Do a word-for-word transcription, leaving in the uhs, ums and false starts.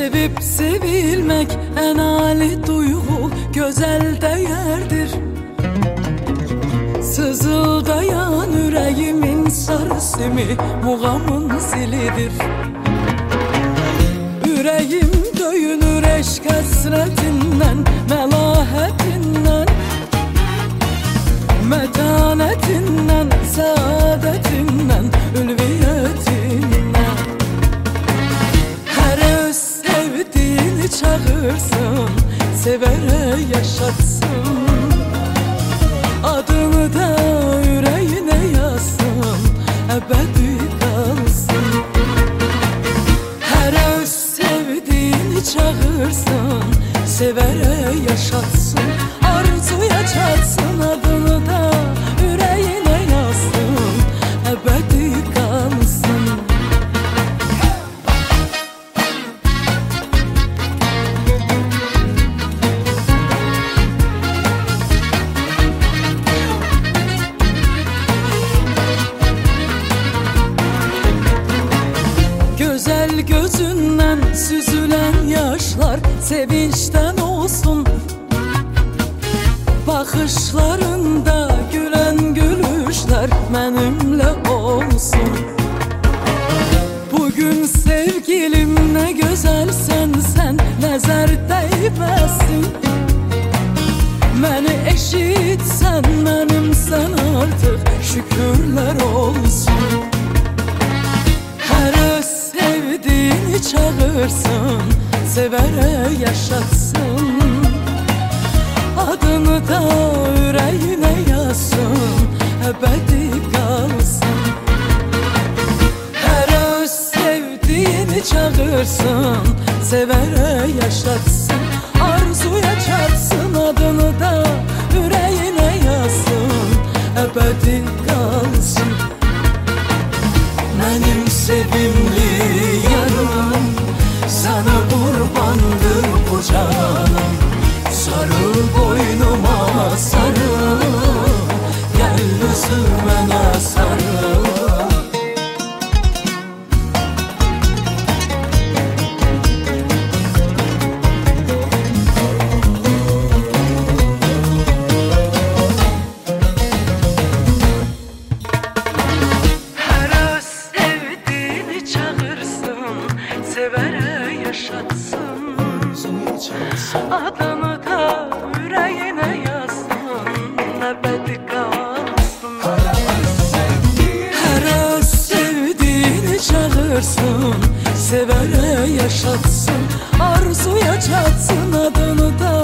Sevip sevilmek en âli duygu, güzel değerdir. Sızıldayan yüreğimin sarısımı, muğamın zilidir. Yüreğim döyünür eşk hasretinden, melahetinden, metanetinden, saadetinden, ülviyetinden. Her öz sevdiğini çağırsın, severe yaşatsın. Adını da yüreğine yazsın, ebedi kalsın. Her öz sevdiğini çağırsın, severe yaşatsın. Arzuya çatsın, adını da yüreğine yazsın, ebedi kalsın. Güzel gözünden süzülen yaşlar sevinçten olsun. Bakışlarında gülen gülüşler benimle olsun. Bugün sevgilim ne güzelsen sen, nazar değmesin. Beni eşitsen benimsen artık, şükürler olsun. Her öz sevdiğini çağırsın, severe yaşatsın. Adını da yüreğine yazsın, ebedi kalsın. Her öz sevdiğini çağırsın, severe yaşatsın. Arzuya çatsın, adını da yüreğine yazsın, ebedi kalsın. Benim sevimli yarım, sana kurbandır bu canım. Sarıl boynuma sarıl, gel üzülmene sarıl. Her öz sevdiğini çağırsın, severe yaşatsın. Adını da yüreğine yazsın, ebedi kalsın. Her öz sevdiğini çağırsın, severe yaşatsın. Arzuya çatsın, adını da